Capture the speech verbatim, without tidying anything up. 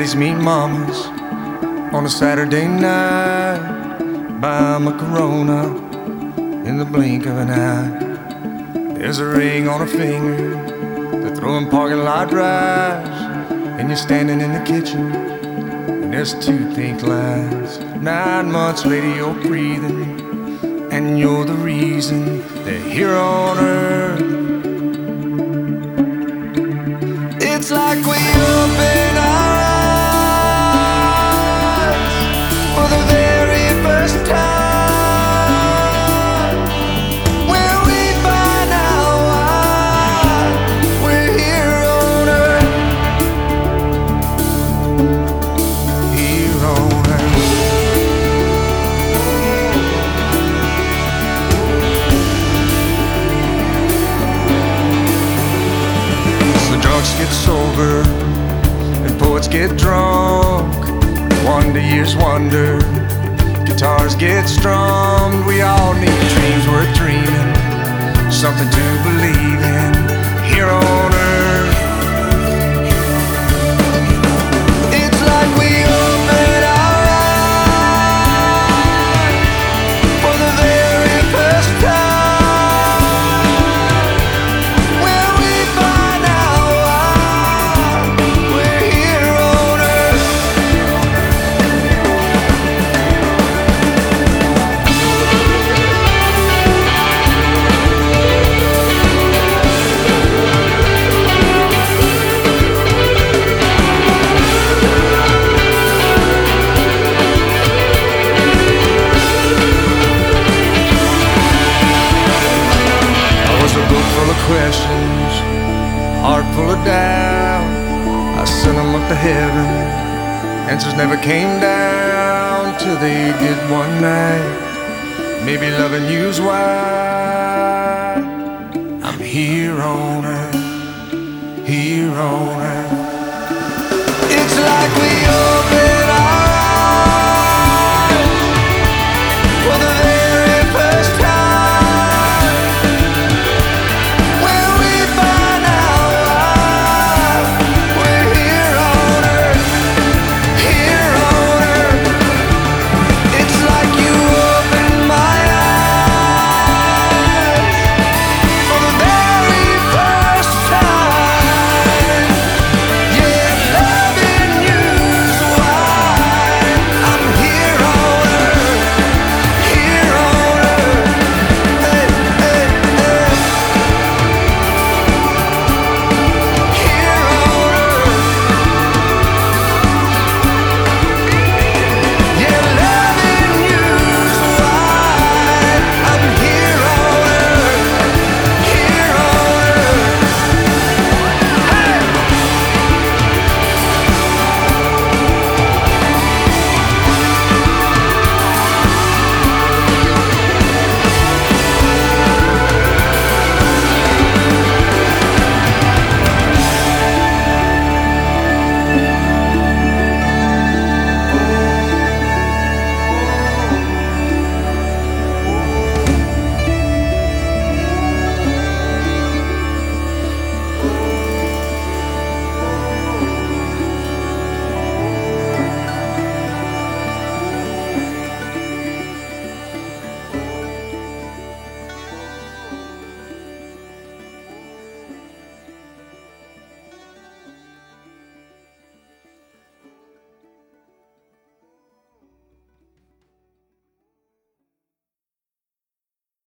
daddies meet mamas on a Saturday night. Buy 'em a Corona in the blink of an eye. There's a ring on her finger, they're throwing parking lot rides, and you're standing in the kitchen, and there's two pink lights. Nine months later you're breathing, and you're the reason they're here on earth. It's like we open our eyes for the very first time, when we find out why we're here on earth. Here on earth. So drunks get sober and poets get drunk. Wonder years wonder, guitars get strummed. We all need dreams worth dreaming, something to believe in here on earth. It's like we open our eyes for the very first time, when we find out why we're here on earth. A book full of questions, heart full of doubt. I sent them up to heaven, answers never came down, till they did one night. Maybe loving you's why I'm here on earth, here on earth.